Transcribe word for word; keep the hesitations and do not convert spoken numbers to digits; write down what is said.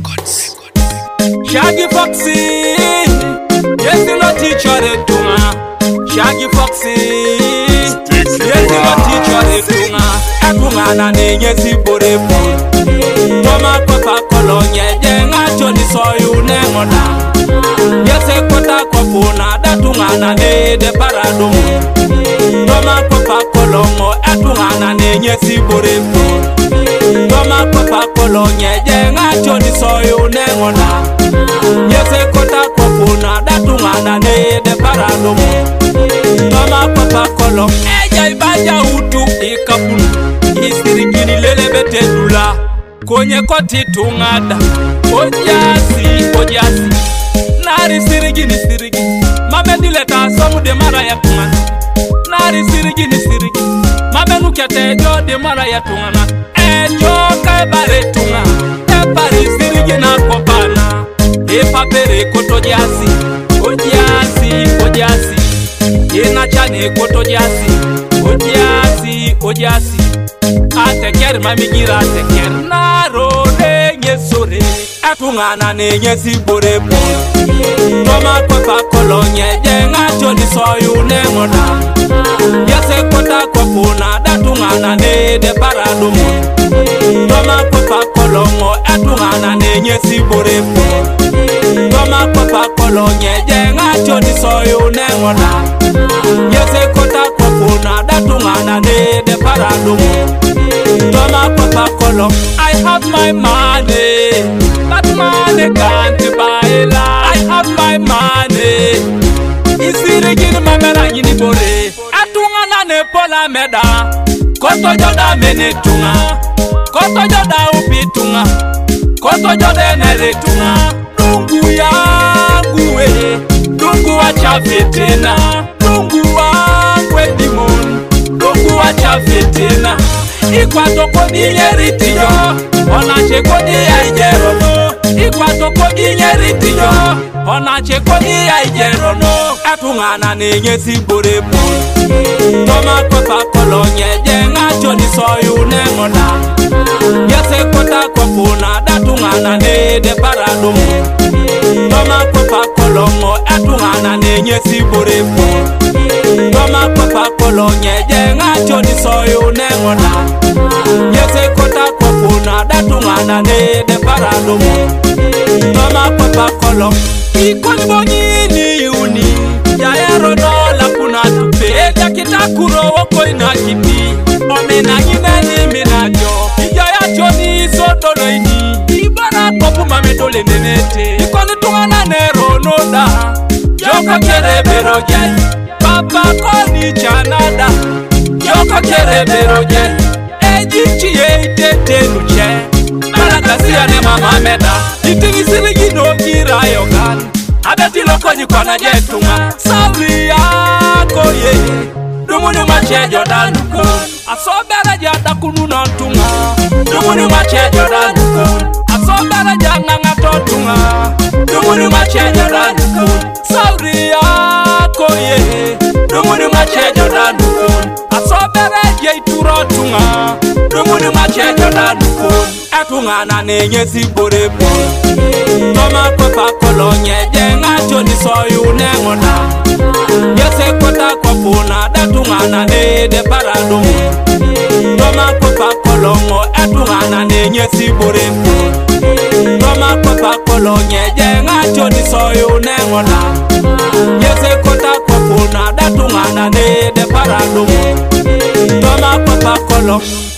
Records. Shaggy Foxy, yes, you know teacher de tunga. Shaggy Foxy, yes, you know teacher de tunga. Atunga na nenye si bore po. Toma kopa kolonye jenga choni soyu nengoda. Yes, kota kopuna datunga na ne de paradum. Toma kopa kolongo atunga na nenye si bore po. Toma kopa kolonye jenga choni soyu nengoda. Yese kota kopuna datunga na ne de paradum. Toma kopa kolong eja ibaja utu ikapunu. Isirikini lele bete dula konye koti tungada. Ojasi, ojasi nari sirigini sirigini mame dileta somu de mara ya tungana. Nari sirigini sirigini mame nukete jo de mara ya tungana. Ejo kaibare tunga epari sirigina kopana. Epa pere koto jasi, ojasi, ojasi ina chane koto jasi, ojasi, ojasi ateker mamigira ateker naro nenye sore atunga na nenye si bore po. Toma kopa kolonye jenga choni soyu nengoda. Yase kota kopuna datunga na ne de paradum. Toma kopa kolongo atunga na nenye si bore po. Toma kopa kolonye jenga choni soyu nengoda. Yase kota kopuna datunga na ne de paradum. Toma kopa kolong I have my money, that money can't buy life. I have my money, isirigini mamera yini bore. Atunga na ne pola meda, koto joda mene tunga, koto joda upitunga, koto joda nere tunga. Dungu yangu we, dungu wacha fitina, dungu wangu we dimon, dungu wacha fitina. Ikwato kodi nyeritiyo, onache kodi ya ijerono. Ikwato kodi nyeritiyo, onache kodi ya ijerono. Atunga na nenye si bore po. Toma kopa kolonye jenga choni soyu nengoda. Yase kota kopuna datunga na ne de paradum. Toma kopa kolongo atunga na nenye si bore po. Toma kopa kolonye jenga choni soyu nengoda. Yese kota kopuna datunga na ne de paradum. Toma kopa kolong ikoni bonyini uni jaero dola kuna tupe eja kitakuro woko inakiti. Omena yineni minajo ijaya choni sodolo ini. Ibara kopu mamedole nenete ikoni tunga na nero noda. Yoko kere beroje papa koni chanada. Yoko kere beroje ejichi ye itete nuche. Malakasia ne mama meda itini siligi no gira yogan. Abeti loko jikwana jetunga sabri yako ye. Dumuni mache jodan kun asobera jada kunu nontunga. Dumuni mache jodan kun asobera janga ngatotunga. Dumuni mache jodan kun sabri yako ye. Dumuni mache jodan kun asobera je turotunga. Dumuni mache jodan kun atunga na nenye si bore po. Toma kopa kolonye jenga choni soyu nengoda. Yese kota kopuna datunga na ne de paradum. Toma kopa kolongo atunga na nenye si bore po. Toma kopa kolonye jenga choni soyu nengoda. Yese kota kopuna datunga na ne de paradum. Toma kopa kolongo